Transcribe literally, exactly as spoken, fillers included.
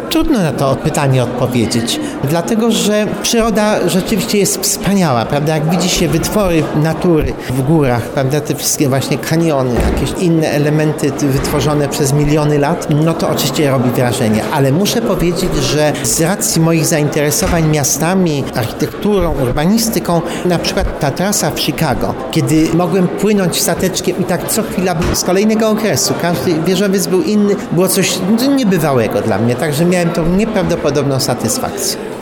Trudno na to pytanie odpowiedzieć, dlatego że przyroda rzeczywiście jest wspaniała, prawda? Jak widzi się wytwory natury w górach, prawda? Te wszystkie właśnie kaniony, jakieś inne elementy wytworzone przez miliony lat, no to oczywiście robi wrażenie. Ale muszę powiedzieć, że z racji moich zainteresowań miastami, architekturą, urbanistyką, na przykład ta trasa w Chicago, kiedy mogłem płynąć stateczkiem i tak co chwila z kolejnego okresu, każdy wieżowiec był inny, było coś niebywałego dla mnie, także miałem tą nieprawdopodobną satysfakcję.